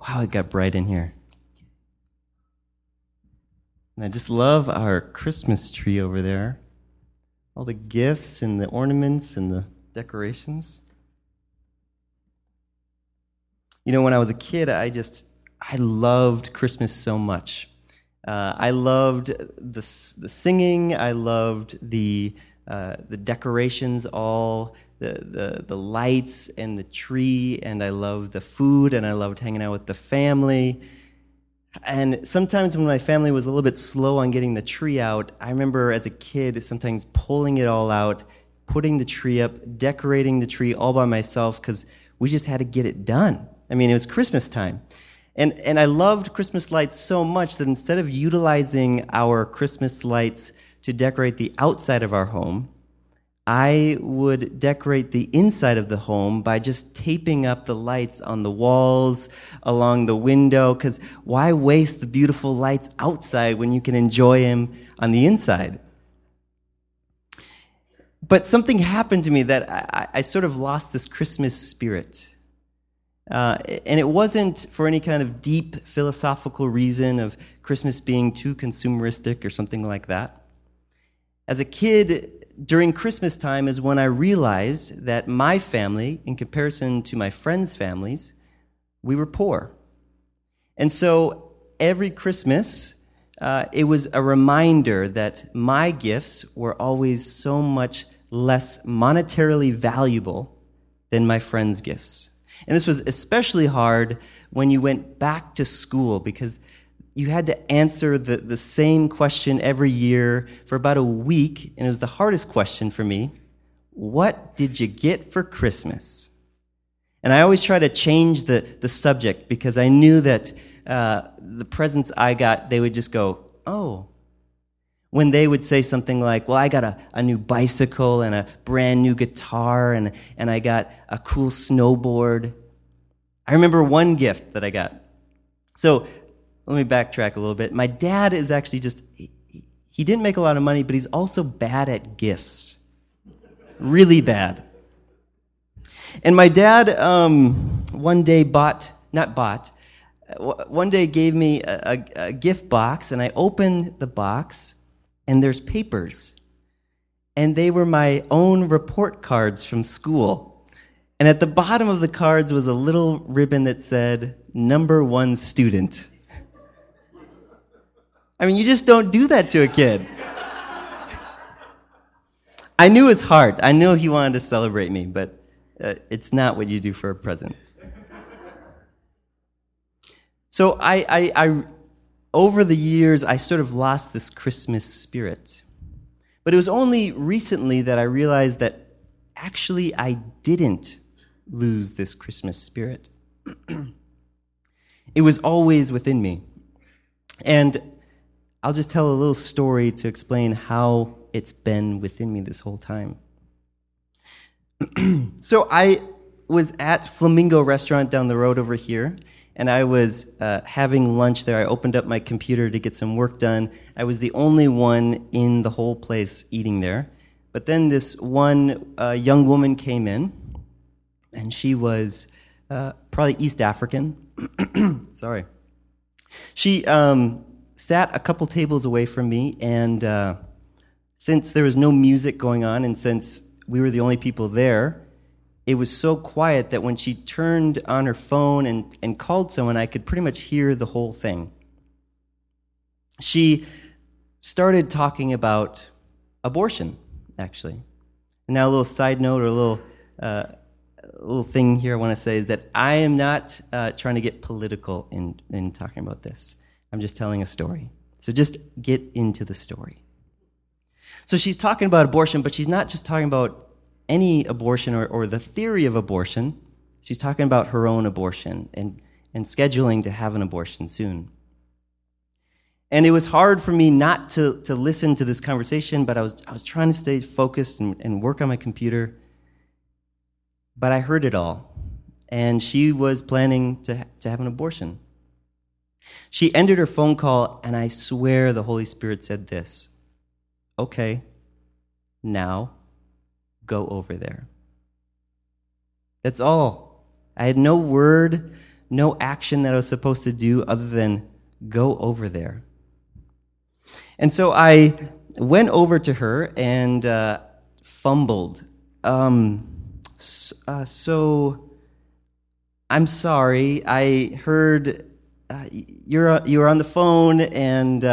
Wow, it got bright in here. And I just love our Christmas tree over there. All the gifts and the ornaments and the decorations. You know, when I was a kid, I loved Christmas so much. I loved the singing. I loved the decorations, all the lights and the tree, and I loved the food, and I loved hanging out with the family. And sometimes when my family was a little bit slow on getting the tree out, I remember as a kid sometimes pulling it all out, putting the tree up, decorating the tree all by myself because we just had to get it done. I mean, it was Christmas time. And I loved Christmas lights so much that instead of utilizing our Christmas lights to decorate the outside of our home, I would decorate the inside of the home by just taping up the lights on the walls, along the window, because why waste the beautiful lights outside when you can enjoy them on the inside? But something happened to me that I sort of lost this Christmas spirit. And it wasn't for any kind of deep philosophical reason of Christmas being too consumeristic or something like that. As a kid, during Christmas time is when I realized that my family, in comparison to my friends' families, we were poor. And so every Christmas, it was a reminder that my gifts were always so much less monetarily valuable than my friends' gifts. And this was especially hard when you went back to school because you had to answer the same question every year for about a week, and it was the hardest question for me. What did you get for Christmas? And I always try to change the subject because I knew that the presents I got, they would just go, oh. When they would say something like, well, I got a new bicycle and a brand new guitar and I got a cool snowboard. I remember one gift that I got. So let me backtrack a little bit. My dad is actually he didn't make a lot of money, but he's also bad at gifts. Really bad. And my dad one day gave me a gift box, and I opened the box, and there's papers. And they were my own report cards from school. And at the bottom of the cards was a little ribbon that said, "Number 1 student." I mean, you just don't do that to a kid. I knew his heart. I knew he wanted to celebrate me, but it's not what you do for a present. So I over the years, I sort of lost this Christmas spirit. But it was only recently that I realized that actually I didn't lose this Christmas spirit. It was always within me. And I'll just tell a little story to explain how it's been within me this whole time. So I was at Flamingo Restaurant down the road over here, and I was having lunch there. I opened up my computer to get some work done. I was the only one in the whole place eating there. But then this one young woman came in, and she was probably East African. Sorry. She sat a couple tables away from me, and since there was no music going on, and since we were the only people there, it was so quiet that when she turned on her phone and called someone, I could pretty much hear the whole thing. She started talking about abortion, actually. And now a little side note or a little thing here I want to say is that I am not trying to get political in talking about this. I'm just telling a story. So just get into the story. So she's talking about abortion, but she's not just talking about any abortion or the theory of abortion. She's talking about her own abortion and scheduling to have an abortion soon. And it was hard for me not to listen to this conversation, but I was trying to stay focused and work on my computer. But I heard it all. And she was planning to have an abortion. She ended her phone call, and I swear the Holy Spirit said this: "Okay, now go over there." That's all. I had no word, no action that I was supposed to do other than go over there. And so I went over to her and fumbled. So I'm sorry. I heard you were on the phone, and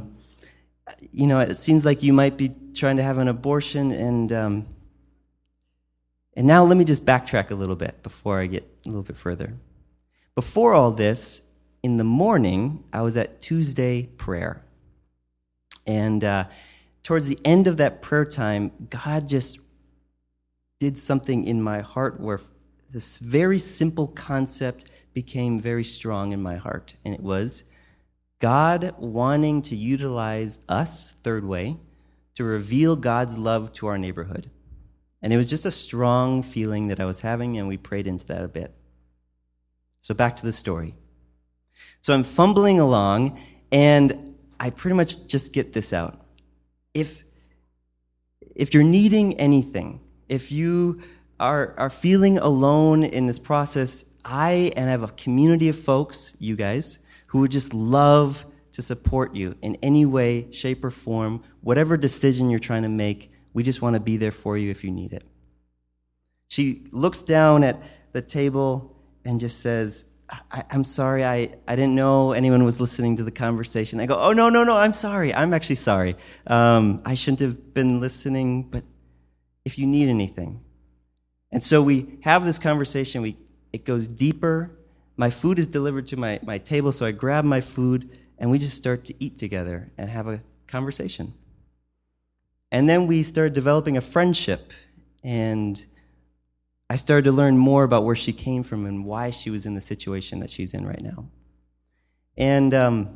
it seems like you might be trying to have an abortion, and now let me just backtrack a little bit before I get a little bit further. Before all this, in the morning, I was at Tuesday prayer. And towards the end of that prayer time, God just did something in my heart where this very simple concept became very strong in my heart. And it was God wanting to utilize us, Third Way, to reveal God's love to our neighborhood. And it was just a strong feeling that I was having, and we prayed into that a bit. So back to the story. So I'm fumbling along, and I pretty much just get this out. If you're needing anything, if you are feeling alone in this process, I have a community of folks, you guys, who would just love to support you in any way, shape, or form, whatever decision you're trying to make. We just want to be there for you if you need it. She looks down at the table and just says, I'm sorry, I didn't know anyone was listening to the conversation. I go, oh, no, I'm sorry. I'm actually sorry. I shouldn't have been listening, but if you need anything. And so we have this conversation. It goes deeper. My food is delivered to my table, so I grab my food, and we just start to eat together and have a conversation. And then we started developing a friendship, and I started to learn more about where she came from and why she was in the situation that she's in right now. And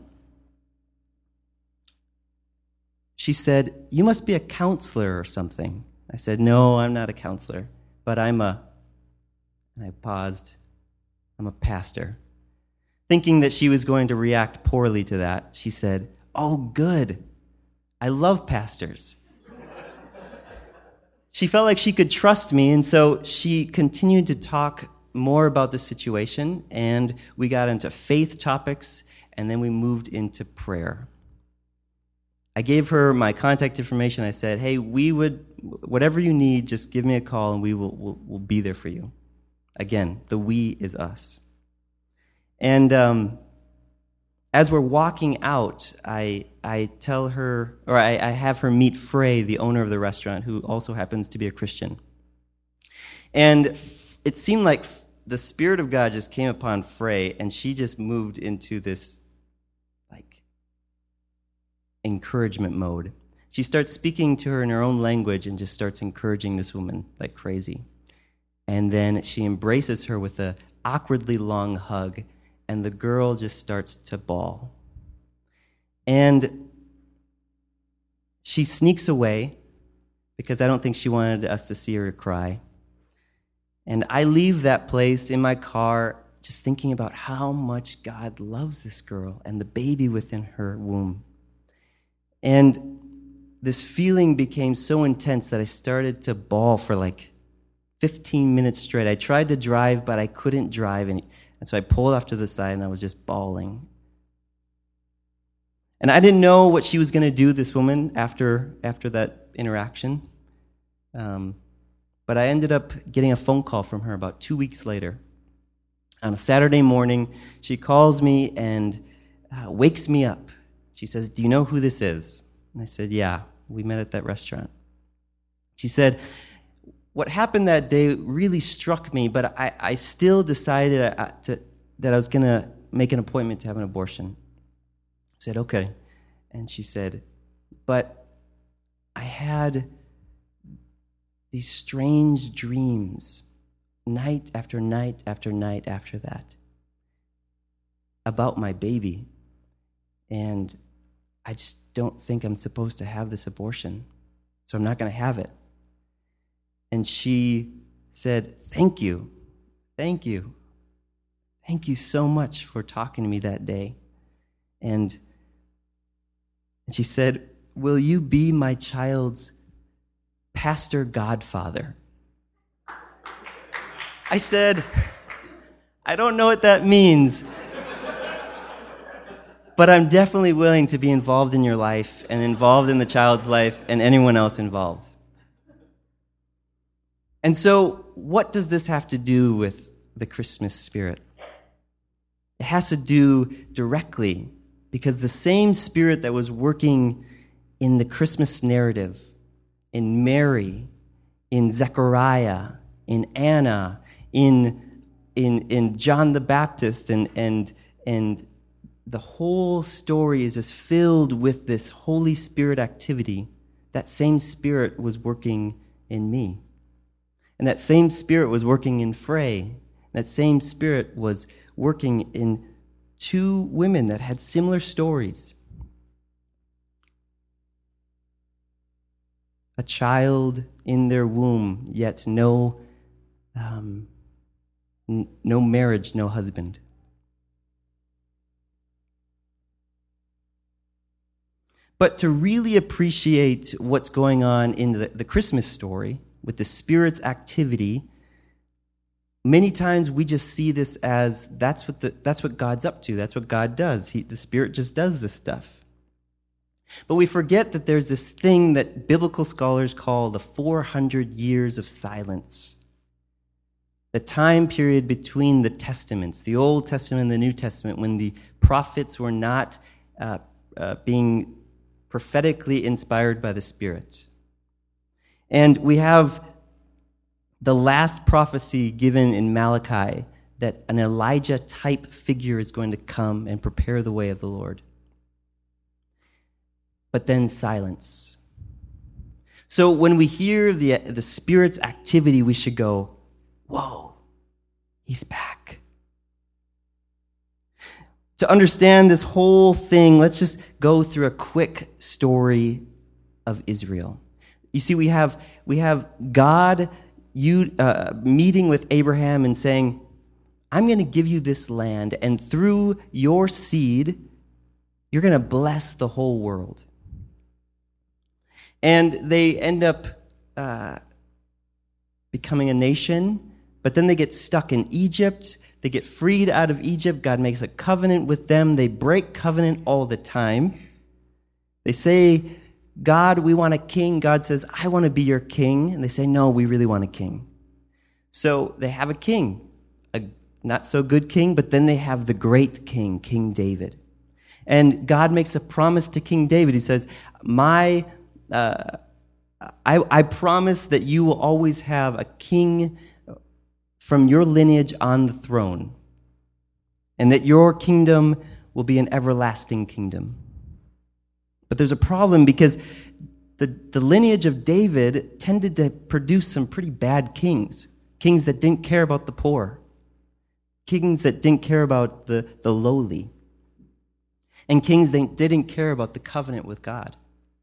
she said, you must be a counselor or something. I said, no, I'm not a counselor, but and I paused, I'm a pastor. Thinking that she was going to react poorly to that, she said, oh, good. I love pastors. She felt like she could trust me, and so she continued to talk more about the situation, and we got into faith topics, and then we moved into prayer. I gave her my contact information. I said, hey, whatever you need, just give me a call, and we'll be there for you. Again, the we is us. And as we're walking out, I tell her, or I have her meet Frey, the owner of the restaurant, who also happens to be a Christian. And it seemed like the Spirit of God just came upon Frey, and she just moved into this, encouragement mode. She starts speaking to her in her own language and just starts encouraging this woman like crazy. And then she embraces her with an awkwardly long hug, and the girl just starts to bawl. And she sneaks away because I don't think she wanted us to see her cry. And I leave that place in my car just thinking about how much God loves this girl and the baby within her womb. And this feeling became so intense that I started to bawl for 15 minutes straight. I tried to drive, but I couldn't drive. And so I pulled off to the side, and I was just bawling. And I didn't know what she was going to do, this woman, after that interaction. But I ended up getting a phone call from her about 2 weeks later. On a Saturday morning, she calls me and wakes me up. She says, do you know who this is? And I said, yeah, we met at that restaurant. She said, what happened that day really struck me, but I still decided that I was going to make an appointment to have an abortion. I said, okay. And she said, but I had these strange dreams night after night after night after that about my baby. And I just don't think I'm supposed to have this abortion, so I'm not going to have it. And she said, thank you so much for talking to me that day. And she said, will you be my child's pastor godfather? I said, I don't know what that means. But I'm definitely willing to be involved in your life and involved in the child's life and anyone else involved. And so, what does this have to do with the Christmas spirit? It has to do directly because the same spirit that was working in the Christmas narrative, in Mary, in Zechariah, in Anna, in John the Baptist, and the whole story is just filled with this Holy Spirit activity. That same Spirit was working in me. And that same Spirit was working in Frey. That same Spirit was working in two women that had similar stories. A child in their womb, yet no marriage, no husband. But to really appreciate what's going on in the Christmas story, with the Spirit's activity, many times we just see this as that's what God's up to. That's what God does. The Spirit just does this stuff. But we forget that there's this thing that biblical scholars call the 400 years of silence. The time period between the Testaments, the Old Testament and the New Testament, when the prophets were not being prophetically inspired by the Spirit. And we have the last prophecy given in Malachi that an Elijah-type figure is going to come and prepare the way of the Lord. But then silence. So when we hear the Spirit's activity, we should go, whoa, he's back. To understand this whole thing, let's just go through a quick story of Israel. You see, we have God meeting with Abraham and saying, I'm going to give you this land, and through your seed, you're going to bless the whole world. And they end up becoming a nation, but then they get stuck in Egypt. They get freed out of Egypt. God makes a covenant with them. They break covenant all the time. They say, God, we want a king. God says, I want to be your king. And they say, no, we really want a king. So they have a king, a not so good king, but then they have the great king, King David. And God makes a promise to King David. He says, I promise that you will always have a king from your lineage on the throne, and that your kingdom will be an everlasting kingdom. But there's a problem because the lineage of David tended to produce some pretty bad kings that didn't care about the poor, kings that didn't care about the lowly, and kings that didn't care about the covenant with God.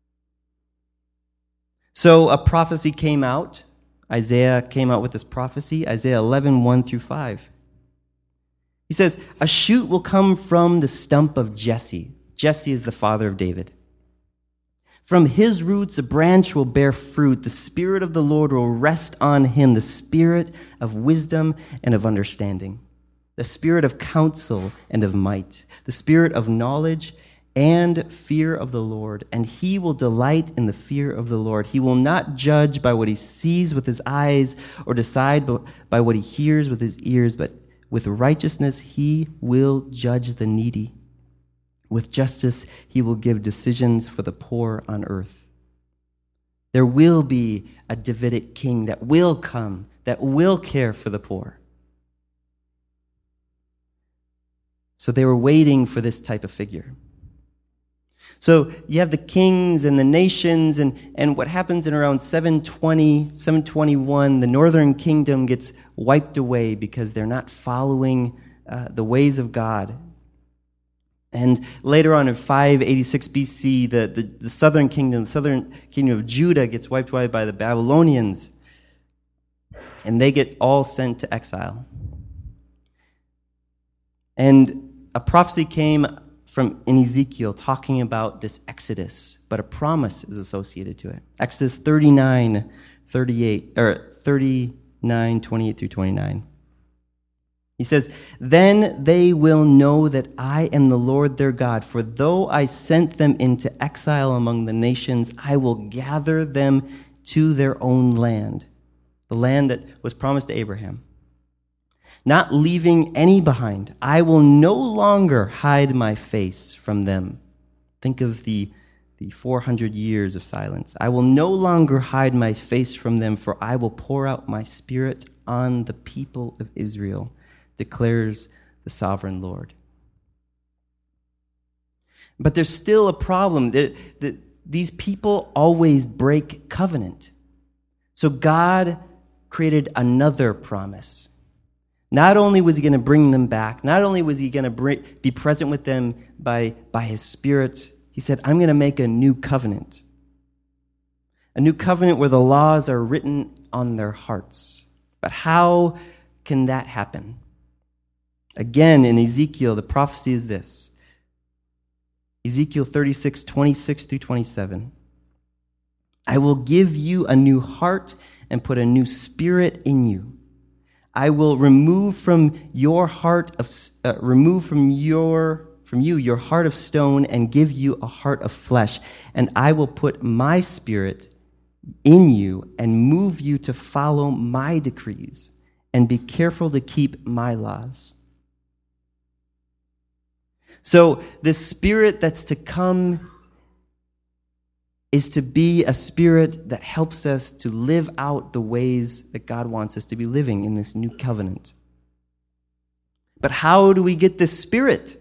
So a prophecy came out. Isaiah came out with this prophecy, Isaiah 11:1-5. He says, a shoot will come from the stump of Jesse. Jesse is the father of David. From his roots a branch will bear fruit. The Spirit of the Lord will rest on him, the Spirit of wisdom and of understanding, the Spirit of counsel and of might, the Spirit of knowledge and fear of the Lord, and he will delight in the fear of the Lord. He will not judge by what he sees with his eyes or decide by what he hears with his ears, but with righteousness he will judge the needy. With justice he will give decisions for the poor on earth. There will be a Davidic king that will come, that will care for the poor. So they were waiting for this type of figure. So you have the kings and the nations, and what happens in around 720, 721, the northern kingdom gets wiped away because they're not following the ways of God. And later on in 586 BC, the southern kingdom of Judah gets wiped away by the Babylonians, and they get all sent to exile. And a prophecy came in Ezekiel talking about this Exodus, but a promise is associated to it. Exodus 39:28 or 39:28-29. He says, "Then they will know that I am the Lord their God, for though I sent them into exile among the nations, I will gather them to their own land," the land that was promised to Abraham. "Not leaving any behind. I will no longer hide my face from them." Think of the 400 years of silence. "I will no longer hide my face from them, for I will pour out my Spirit on the people of Israel, declares the sovereign Lord." But there's still a problem. These people always break covenant. So God created another promise. Not only was he going to bring them back, not only was he going to be present with them by his Spirit, he said, "I'm going to make a new covenant. A new covenant where the laws are written on their hearts." But how can that happen? Again, in Ezekiel, the prophecy is this. Ezekiel 36, 26 through 27. "I will give you a new heart and put a new spirit in you. I will remove from you your heart of stone and give you a heart of flesh. And I will put my Spirit in you and move you to follow my decrees and be careful to keep my laws." So the Spirit that's to come is to be a Spirit that helps us to live out the ways that God wants us to be living in this new covenant. But how do we get this Spirit?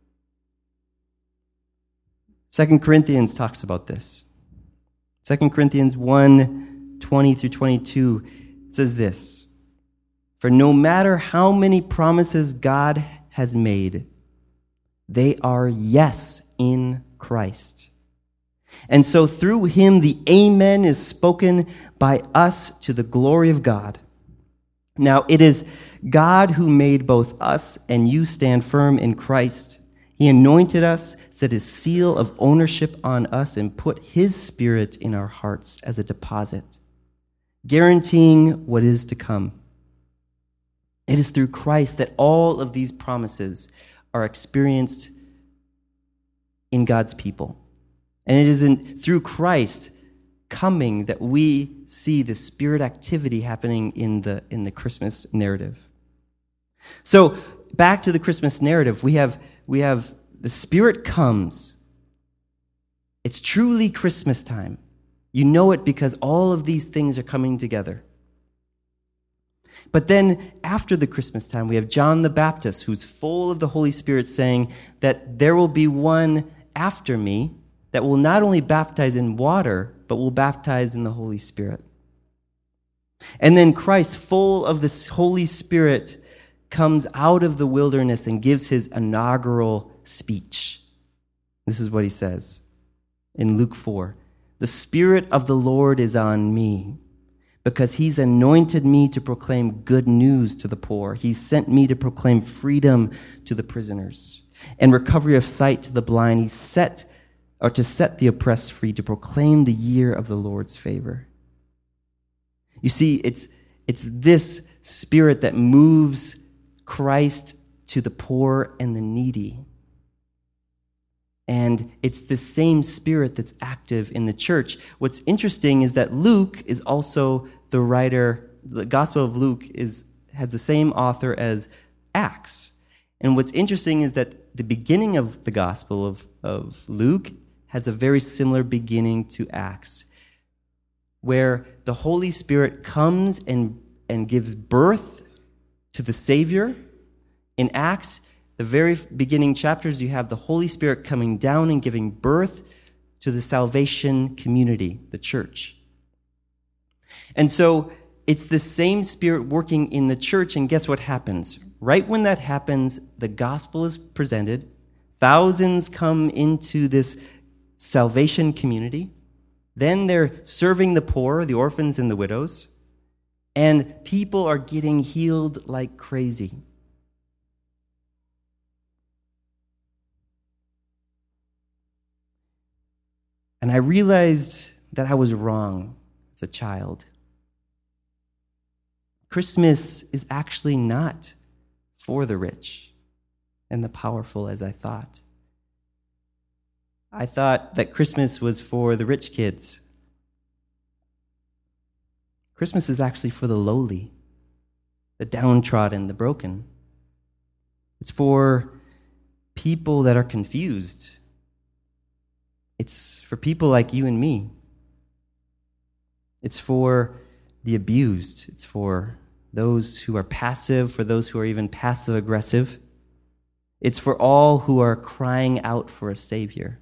2 Corinthians talks about this. 2 Corinthians 1, 20 through 22 says this, "For no matter how many promises God has made, they are yes in Christ. And so through him the Amen is spoken by us to the glory of God. Now it is God who made both us and you stand firm in Christ. He anointed us, set his seal of ownership on us, and put his Spirit in our hearts as a deposit, guaranteeing what is to come. It is through Christ that all of these promises are experienced in God's people. And it is through Christ coming that we see the Spirit activity happening in the Christmas narrative. So back to the Christmas narrative, we have the Spirit comes. It's truly Christmas time. You know it because all of these things are coming together. But then after the Christmas time, we have John the Baptist, who's full of the Holy Spirit, saying that there will be one after me that will not only baptize in water, but will baptize in the Holy Spirit. And then Christ, full of the Holy Spirit, comes out of the wilderness and gives his inaugural speech. This is what he says in Luke 4. "The Spirit of the Lord is on me, because he's anointed me to proclaim good news to the poor. He sent me to proclaim freedom to the prisoners and recovery of sight to the blind. To set the oppressed free, to proclaim the year of the Lord's favor." You see, it's this Spirit that moves Christ to the poor and the needy. And it's the same Spirit that's active in the church. What's interesting is that Luke is also the writer. The Gospel of Luke has the same author as Acts. And what's interesting is that the beginning of the Gospel of Luke has a very similar beginning to Acts, where the Holy Spirit comes and gives birth to the Savior. In Acts, the very beginning chapters, you have the Holy Spirit coming down and giving birth to the salvation community, the church. And so it's the same Spirit working in the church, and guess what happens? Right when that happens, the gospel is presented. Thousands come into this salvation community. Then they're serving the poor, the orphans, and the widows. And people are getting healed like crazy. And I realized that I was wrong as a child. Christmas is actually not for the rich and the powerful as I thought. I thought that Christmas was for the rich kids. Christmas is actually for the lowly, the downtrodden, the broken. It's for people that are confused. It's for people like you and me. It's for the abused. It's for those who are passive, for those who are even passive-aggressive. It's for all who are crying out for a Savior.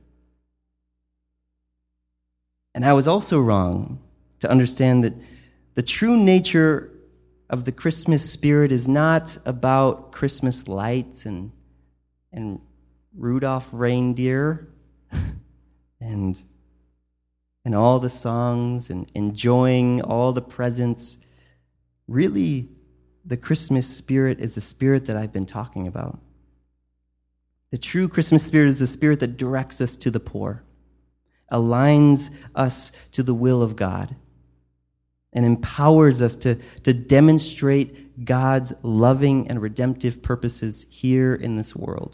And I was also wrong to understand that the true nature of the Christmas spirit is not about Christmas lights and Rudolph reindeer and all the songs and enjoying all the presents. Really, the Christmas spirit is the spirit that I've been talking about. The true Christmas spirit is the spirit that directs us to the poor, aligns us to the will of God, and empowers us to demonstrate God's loving and redemptive purposes here in this world.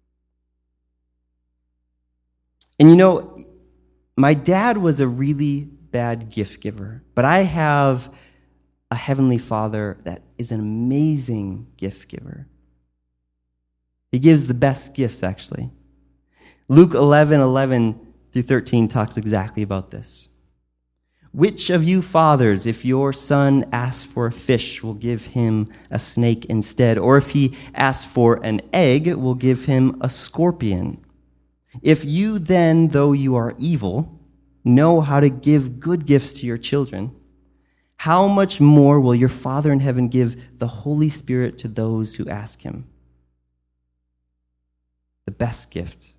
And you know, my dad was a really bad gift giver, but I have a heavenly Father that is an amazing gift giver. He gives the best gifts, actually. Luke 11:11-13 talks exactly about this. Which of you fathers, if your son asks for a fish, will give him a snake instead? Or if he asks for an egg, will give him a scorpion? If you then, though you are evil, know how to give good gifts to your children, how much more will your Father in heaven give the Holy Spirit to those who ask him? The best gift.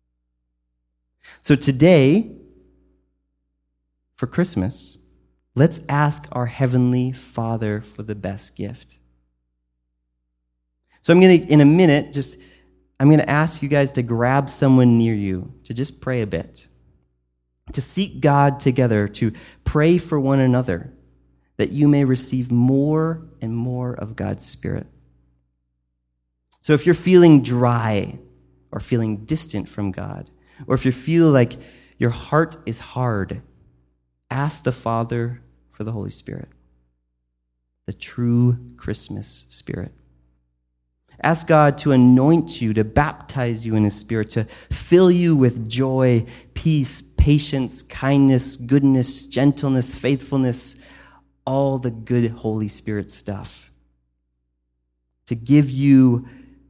So today, for Christmas, let's ask our Heavenly Father for the best gift. So I'm going to, in a minute, I'm going to ask you guys to grab someone near you, to just pray a bit, to seek God together, to pray for one another, that you may receive more and more of God's Spirit. So if you're feeling dry or feeling distant from God, or if you feel like your heart is hard, ask the Father for the Holy Spirit, the true Christmas Spirit. Ask God to anoint you, to baptize you in His Spirit, to fill you with joy, peace, patience, kindness, goodness, gentleness, faithfulness, all the good Holy Spirit stuff. To give you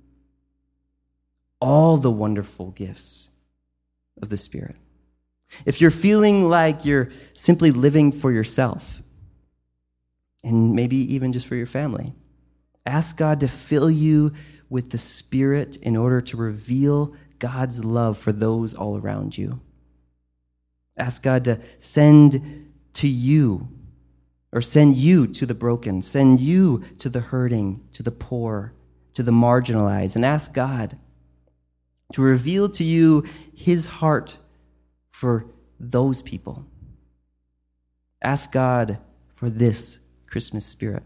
all the wonderful gifts of the Spirit. If you're feeling like you're simply living for yourself, and maybe even just for your family, ask God to fill you with the Spirit in order to reveal God's love for those all around you. Ask God to send you to the broken, send you to the hurting, to the poor, to the marginalized, and ask God to reveal to you His heart for those people. Ask God for this Christmas spirit.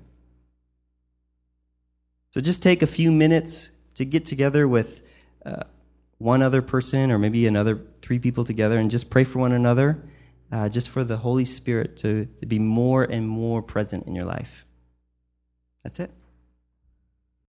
So just take a few minutes to get together with one other person, or maybe another 3 people together, and just pray for one another, just for the Holy Spirit to be more and more present in your life. That's it.